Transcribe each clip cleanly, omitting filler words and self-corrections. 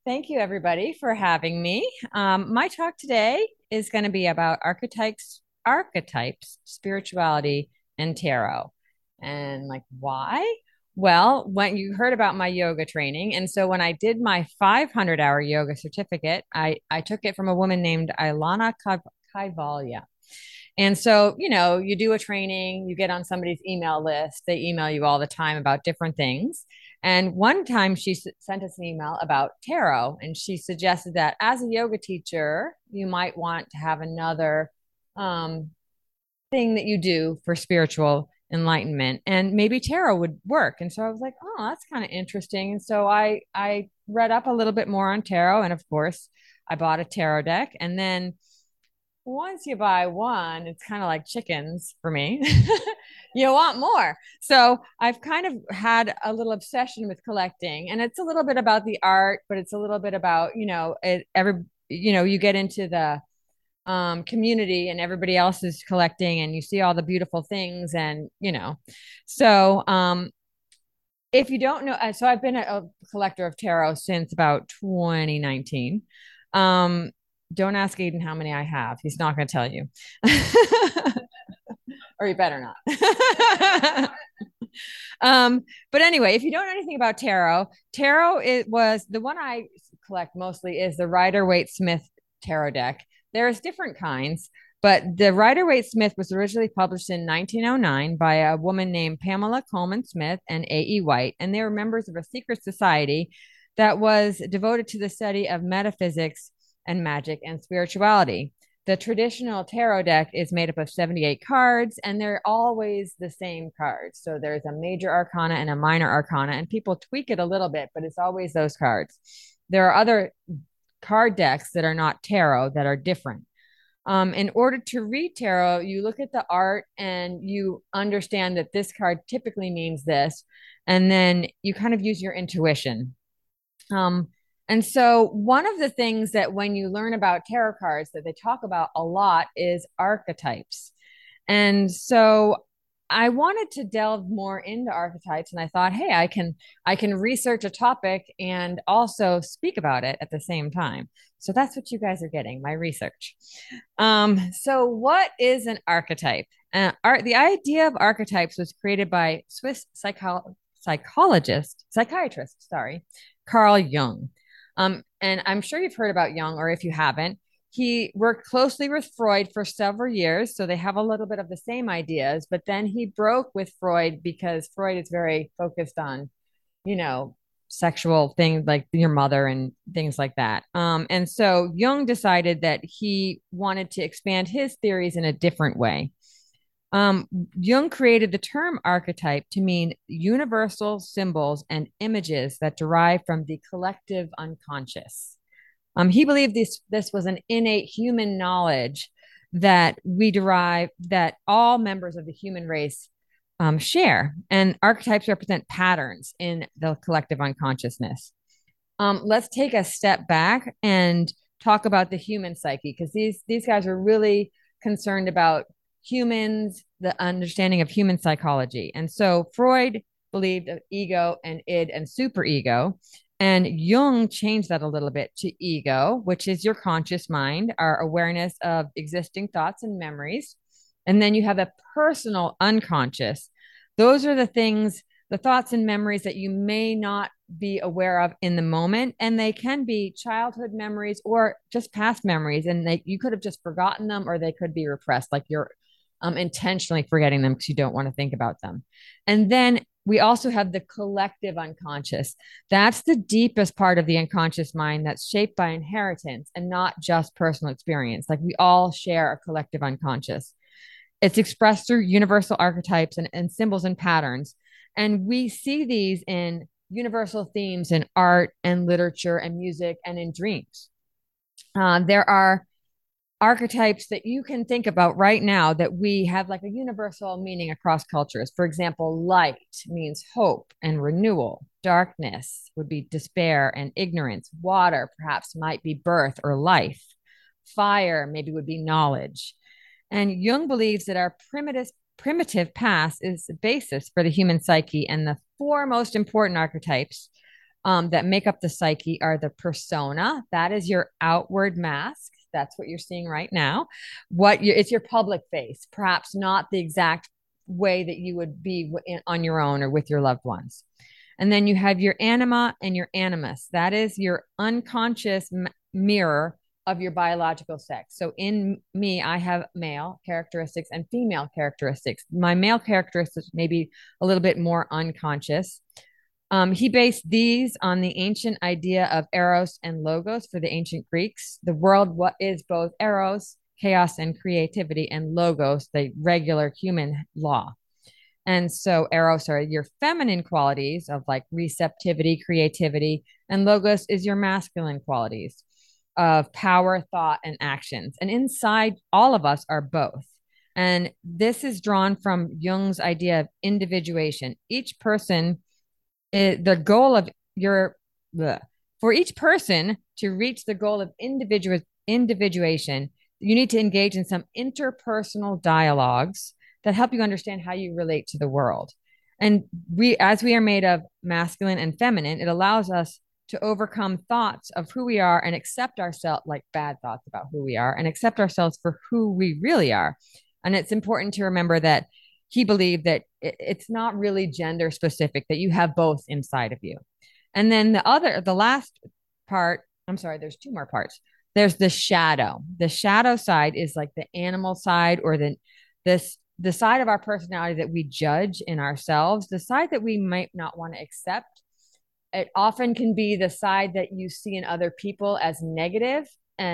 Thank you, everybody, for having me. My talk today is going to be about archetypes, spirituality, and tarot. And like, why? Well, when you heard about my yoga training, and so when I did my 500-hour yoga certificate, I took it from a woman named Ilana Kaivalya. And so, you do a training, you get on somebody's email list, they email you all the time about different things. And one time she sent us an email about tarot, and she suggested that as a yoga teacher, you might want to have another um, thing that you do for spiritual enlightenment, and maybe tarot would work. And so I was like, oh, that's kind of interesting. And so I read up a little bit more on tarot, and of course, I bought a tarot deck, and then once you buy one, it's kind of like chickens for me. You want more. So I've kind of had a little obsession with collecting, and it's a little bit about the art, but it's a little bit about, you get into the community and everybody else is collecting and you see all the beautiful things so if you don't know, so I've been a collector of tarot since about 2019. Um, don't ask Aiden how many I have. He's not going to tell you. Or you better not. But anyway, if you don't know anything about tarot, it was the one I collect mostly is the Rider-Waite-Smith tarot deck. There's different kinds, but the Rider-Waite-Smith was originally published in 1909 by a woman named Pamela Coleman Smith and A.E. White, and they were members of a secret society that was devoted to the study of metaphysics and magic and spirituality. The traditional tarot deck is made up of 78 cards, and they're always the same cards. So there's a major arcana and a minor arcana, and people tweak it a little bit, but it's always those cards. There are other card decks that are not tarot that are different. In order to read tarot, you look at the art and you understand that this card typically means this, and then you kind of use your intuition. Um, and so, one of the things that when you learn about tarot cards that they talk about a lot is archetypes. And so, I wanted to delve more into archetypes, and I thought, hey, I can research a topic and also speak about it at the same time. So that's what you guys are getting, my research. So what is an archetype? The idea of archetypes was created by Swiss psychiatrist, sorry, Carl Jung. And I'm sure you've heard about Jung, or if you haven't, he worked closely with Freud for several years. So they have a little bit of the same ideas, but then he broke with Freud because Freud is very focused on, you know, sexual things like your mother and things like that. And so Jung decided that he wanted to expand his theories in a different way. Jung created the term archetype to mean universal symbols and images that derive from the collective unconscious. He believed this was an innate human knowledge that all members of the human race share, and archetypes represent patterns in the collective unconsciousness. Let's take a step back and talk about the human psyche, because these guys are really concerned about humans, the understanding of human psychology. And so Freud believed of ego and id and superego. And Jung changed that a little bit to ego, which is your conscious mind, our awareness of existing thoughts and memories. And then you have a personal unconscious. Those are the things, the thoughts and memories that you may not be aware of in the moment. And they can be childhood memories or just past memories. And you could have just forgotten them, or they could be repressed, like you're intentionally forgetting them because you don't want to think about them. And then we also have the collective unconscious. That's the deepest part of the unconscious mind that's shaped by inheritance and not just personal experience. Like we all share a collective unconscious. It's expressed through universal archetypes and symbols and patterns. And we see these in universal themes in art and literature and music and in dreams. There are archetypes that you can think about right now that we have like a universal meaning across cultures. For example, light means hope and renewal. Darkness would be despair and ignorance. Water perhaps might be birth or life. Fire maybe would be knowledge. And Jung believes that our primitive past is the basis for the human psyche, and the four most important archetypes that make up the psyche are the persona. That is your outward mask. That's what you're seeing right now. It's your public face, perhaps not the exact way that you would be on your own or with your loved ones. And then you have your anima and your animus. That is your unconscious mirror of your biological sex. So in me, I have male characteristics and female characteristics. My male characteristics may be a little bit more unconscious. He based these on the ancient idea of eros and logos for the ancient Greeks. The world what is both eros, chaos and creativity, and logos, the regular human law. And so eros are your feminine qualities of like receptivity, creativity, and logos is your masculine qualities of power, thought, and actions. And inside all of us are both. And this is drawn from Jung's idea of individuation. Each person, the goal of for each person to reach the goal of individuation, you need to engage in some interpersonal dialogues that help you understand how you relate to the world. And as we are made of masculine and feminine, it allows us to overcome thoughts of who we are and accept ourselves, like bad thoughts about who we are, and accept ourselves for who we really are. And it's important to remember that he believed that it's not really gender specific, that you have both inside of you. And then the last part, I'm sorry, there's two more parts. There's the shadow. The shadow side is like the animal side, or the side of our personality that we judge in ourselves, the side that we might not want to accept. It often can be the side that you see in other people as negative,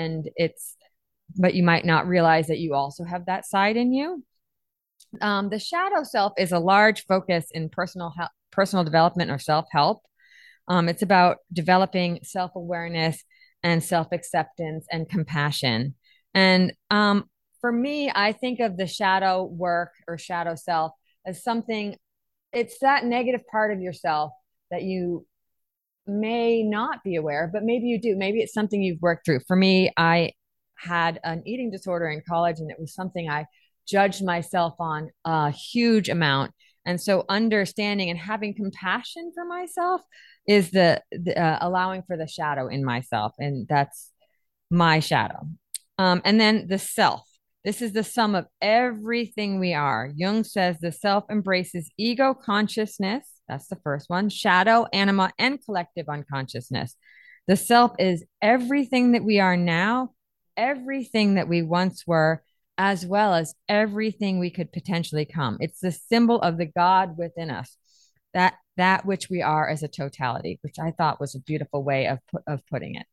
but you might not realize that you also have that side in you. The shadow self is a large focus in personal development or self-help. It's about developing self-awareness and self-acceptance and compassion. And for me, I think of the shadow work or shadow self as something, it's that negative part of yourself that you may not be aware of, but maybe you do. Maybe it's something you've worked through. For me, I had an eating disorder in college, and it was something I judged myself on a huge amount. And so understanding and having compassion for myself is the allowing for the shadow in myself. And that's my shadow. And then the self. This is the sum of everything we are. Jung says the self embraces ego consciousness. That's the first one. Shadow, anima, and collective unconsciousness. The self is everything that we are now, everything that we once were, as well as everything we could potentially come. It's the symbol of the God within us, that which we are as a totality, which I thought was a beautiful way of putting it.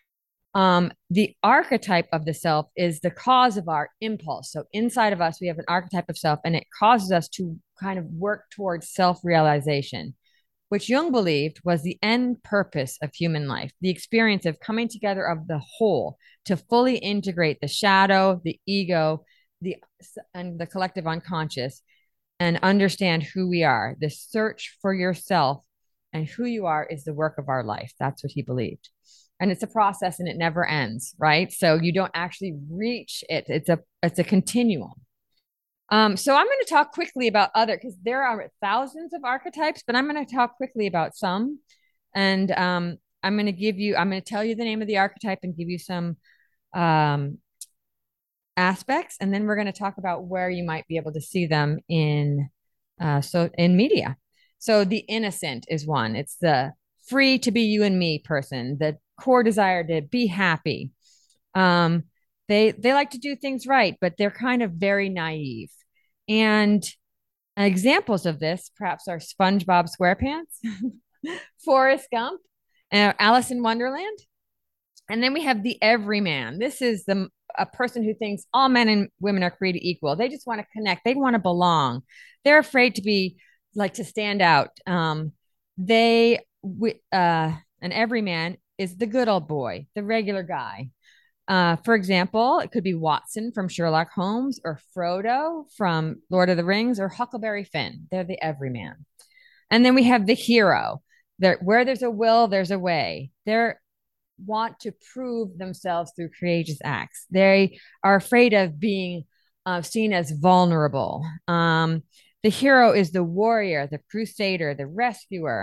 The archetype of the self is the cause of our impulse. So inside of us, we have an archetype of self, and it causes us to kind of work towards self-realization, which Jung believed was the end purpose of human life, the experience of coming together of the whole to fully integrate the shadow, the ego, and the collective unconscious, and understand who we are. The search for yourself and who you are is the work of our life. That's what he believed. And it's a process, and it never ends, right? So you don't actually reach it. It's a continuum. So I'm going to talk quickly about because there are thousands of archetypes, but I'm going to talk quickly about some. And I'm going to tell you the name of the archetype and give you some aspects. And then we're going to talk about where you might be able to see them in media. So the innocent is one. It's the free to be you and me person, the core desire to be happy. They like to do things right, but they're kind of very naive. And examples of this perhaps are SpongeBob SquarePants, Forrest Gump, Alice in Wonderland. And then we have the everyman. This is a person who thinks all men and women are created equal. They just want to connect. They want to belong. They're afraid to stand out. An everyman is the good old boy, the regular guy. For example, it could be Watson from Sherlock Holmes, or Frodo from Lord of the Rings, or Huckleberry Finn. They're the everyman. And then we have the hero. Where there's a will, there's a way. They want to prove themselves through courageous acts. They are afraid of being seen as vulnerable. The hero is the warrior, the crusader, the rescuer.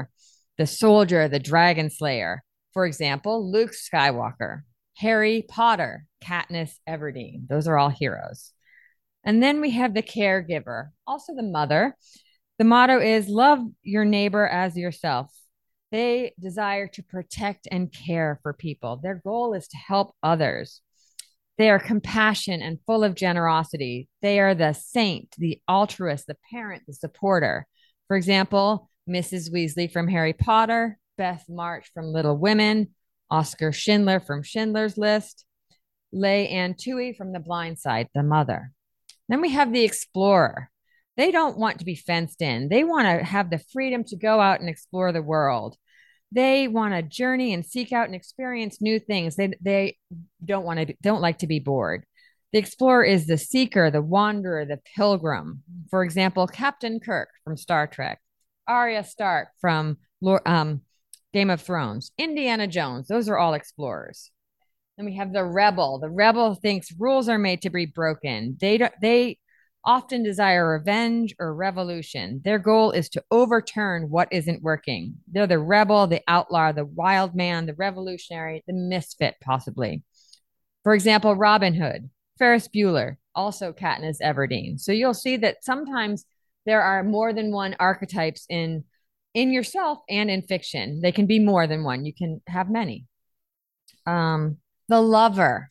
the soldier, the dragon slayer. For example, Luke Skywalker, Harry Potter, Katniss Everdeen. Those are all heroes. And then we have the caregiver, also the mother. The motto is love your neighbor as yourself. They desire to protect and care for people. Their goal is to help others. They are compassionate and full of generosity. They are the saint, the altruist, the parent, the supporter. For example, Mrs. Weasley from Harry Potter, Beth March from Little Women, Oscar Schindler from Schindler's List, Leigh Anne Tui from The Blind Side, the mother. Then we have the explorer. They don't want to be fenced in. They want to have the freedom to go out and explore the world. They want to journey and seek out and experience new things. They don't like to be bored. The explorer is the seeker, the wanderer, the pilgrim. For example, Captain Kirk from Star Trek, Arya Stark from Game of Thrones, Indiana Jones. Those are all explorers. Then we have the rebel. The rebel thinks rules are made to be broken. They often desire revenge or revolution. Their goal is to overturn what isn't working. They're the rebel, the outlaw, the wild man, the revolutionary, the misfit, possibly. For example, Robin Hood, Ferris Bueller, also Katniss Everdeen. So you'll see that sometimes there are more than one archetypes in yourself and in fiction. They can be more than one. You can have many. The lover,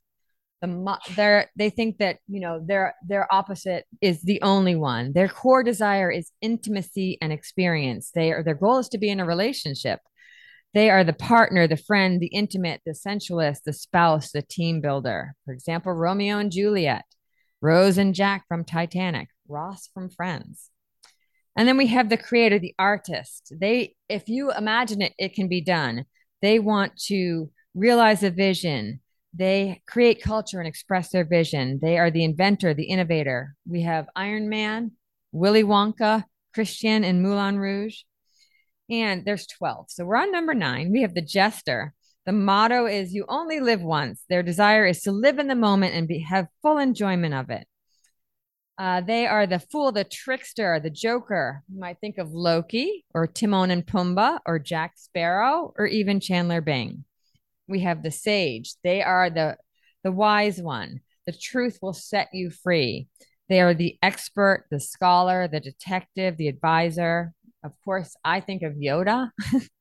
they think that their opposite is the only one. Their core desire is intimacy and experience. Their goal is to be in a relationship. They are the partner, the friend, the intimate, the sensualist, the spouse, the team builder. For example, Romeo and Juliet, Rose and Jack from Titanic, Ross from Friends. And then we have the creator, the artist. If you imagine it, it can be done. They want to realize a vision. They create culture and express their vision. They are the inventor, the innovator. We have Iron Man, Willy Wonka, Christian in Moulin Rouge. And there's 12. So we're on number 9. We have the jester. The motto is you only live once. Their desire is to live in the moment and have full enjoyment of it. They are the fool, the trickster, the joker. You might think of Loki or Timon and Pumbaa or Jack Sparrow or even Chandler Bing. We have the sage. They are the wise one. The truth will set you free. They are the expert, the scholar, the detective, the advisor. Of course, I think of Yoda.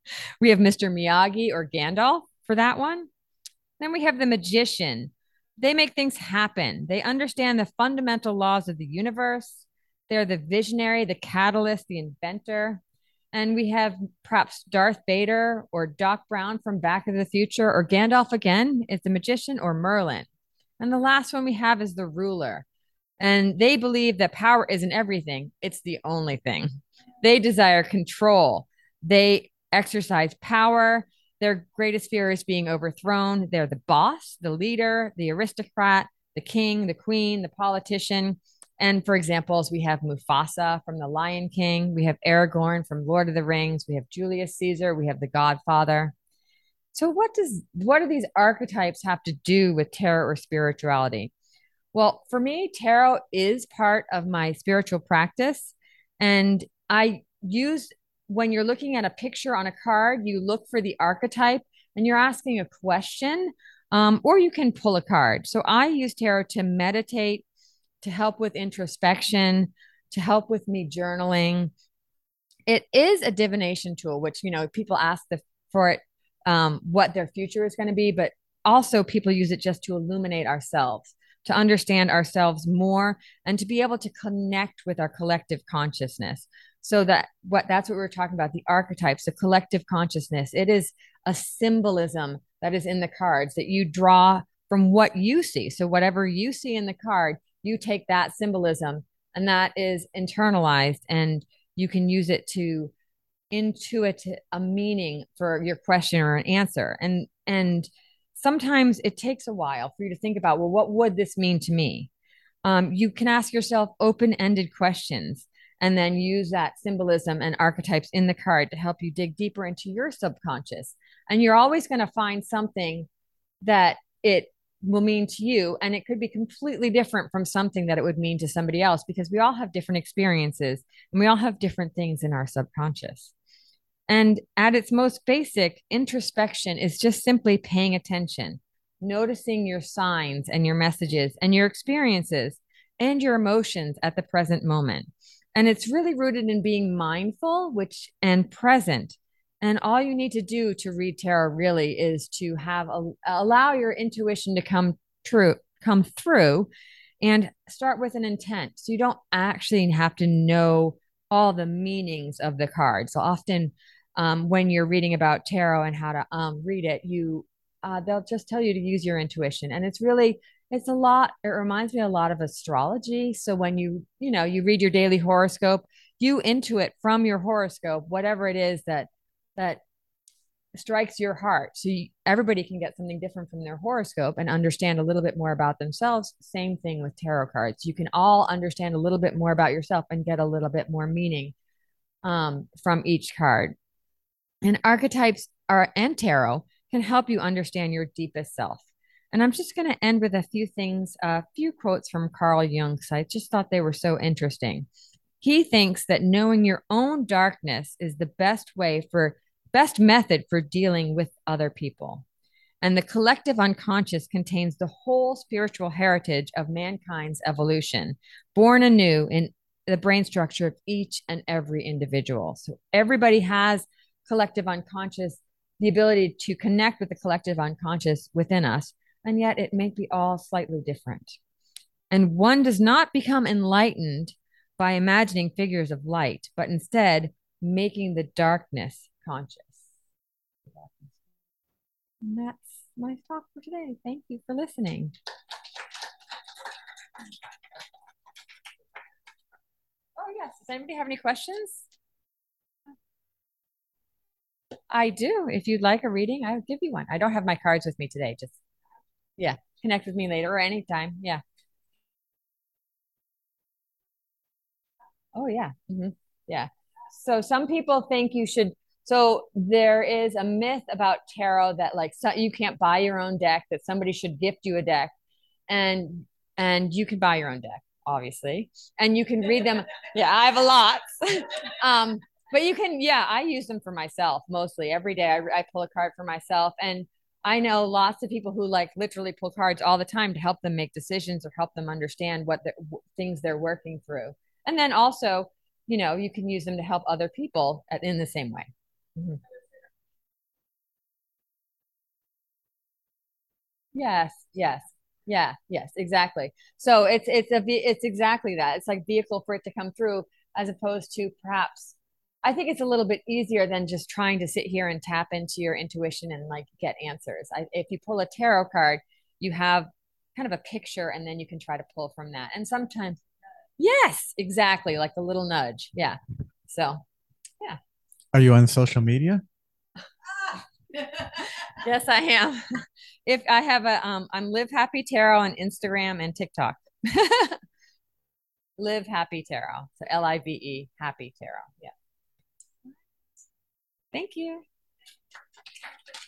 We have Mr. Miyagi or Gandalf for that one. Then we have the magician. They make things happen. They understand the fundamental laws of the universe. They're the visionary, the catalyst, the inventor. And we have perhaps Darth Vader or Doc Brown from Back to the Future or Gandalf again is the magician or Merlin. And the last one we have is the ruler. And they believe that power isn't everything, it's the only thing. They desire control. They exercise power. Their greatest fear is being overthrown. They're the boss, the leader, the aristocrat, the king, the queen, the politician. And for examples, we have Mufasa from The Lion King. We have Aragorn from Lord of the Rings. We have Julius Caesar. We have The Godfather. So what do these archetypes have to do with tarot or spirituality? Well, for me, tarot is part of my spiritual practice. And I use, when you're looking at a picture on a card, you look for the archetype and you're asking a question, or you can pull a card. So I use tarot to meditate, to help with introspection, to help with me journaling. It is a divination tool, which, people ask for it, what their future is going to be, but also people use it just to illuminate ourselves, to understand ourselves more, and to be able to connect with our collective consciousness. So that's what we're talking about, the archetypes, the collective consciousness. It is a symbolism that is in the cards that you draw from what you see. So whatever you see in the card, you take that symbolism and that is internalized, and you can use it to intuit a meaning for your question or an answer. And sometimes it takes a while for you to think about, well, what would this mean to me? You can ask yourself open-ended questions and then use that symbolism and archetypes in the card to help you dig deeper into your subconscious. And you're always going to find something that it will mean to you, and it could be completely different from something that it would mean to somebody else, because we all have different experiences and we all have different things in our subconscious. And at its most basic, introspection is just simply paying attention, noticing your signs and your messages and your experiences and your emotions at the present moment. And it's really rooted in being mindful, which and present. And all you need to do to read tarot really is to allow your intuition to come through and start with an intent. So you don't actually have to know all the meanings of the cards. So often when you're reading about tarot and how to read it, they'll just tell you to use your intuition. And it's a lot. It reminds me a lot of astrology. So when you read your daily horoscope, you intuit from your horoscope whatever it is that strikes your heart. So everybody can get something different from their horoscope and understand a little bit more about themselves. Same thing with tarot cards. You can all understand a little bit more about yourself and get a little bit more meaning from each card. And archetypes and tarot can help you understand your deepest self. And I'm just going to end with a few things, a few quotes from Carl Jung, because I just thought they were so interesting. He thinks that knowing your own darkness is the best method for dealing with other people. And the collective unconscious contains the whole spiritual heritage of mankind's evolution, born anew in the brain structure of each and every individual. So everybody has collective unconscious, the ability to connect with the collective unconscious within us, and yet it may be all slightly different. And one does not become enlightened by imagining figures of light, but instead making the darkness conscious. And that's my talk for today. Thank you for listening. Oh, yes. Does anybody have any questions? I do. If you'd like a reading, I'll give you one. I don't have my cards with me today. Just, yeah, connect with me later or anytime. Yeah. Oh, yeah. Yeah. So some people think you should. So there is a myth about tarot that you can't buy your own deck, that somebody should gift you a deck, and and you can buy your own deck, obviously, and you can read them. Yeah, I have a lot. But you can, yeah, I use them for myself mostly every day. I pull a card for myself, and I know lots of people who literally pull cards all the time to help them make decisions or help them understand things they're working through. And then also, you can use them to help other people in the same way. Mm-hmm. Yes, yes. Yeah, yes, exactly. So it's exactly that. It's like vehicle for it to come through as opposed to perhaps I think it's a little bit easier than just trying to sit here and tap into your intuition and get answers. If you pull a tarot card, you have kind of a picture and then you can try to pull from that. And sometimes yes, exactly, like the little nudge. Yeah. So, yeah. Are you on social media? Yes, I am. If I have I'm Live Happy Tarot on Instagram and TikTok. Live Happy Tarot. So Live Happy Tarot. Yeah. Thank you.